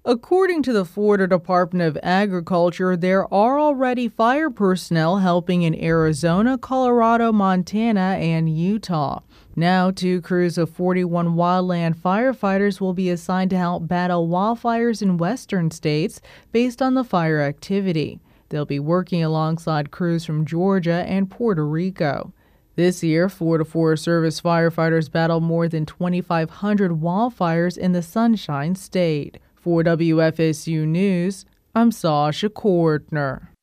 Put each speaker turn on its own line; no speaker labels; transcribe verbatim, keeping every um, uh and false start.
According to the Florida Department of Agriculture, there are already fire personnel helping in Arizona, Colorado, Montana, and Utah. Now, two crews of forty-one wildland firefighters will be assigned to help battle wildfires in western states based on the fire activity. They'll be working alongside crews from Georgia and Puerto Rico. This year, Florida Forest Service firefighters battled more than twenty-five hundred wildfires in the Sunshine State. For W F S U News, I'm Sasha Cordner.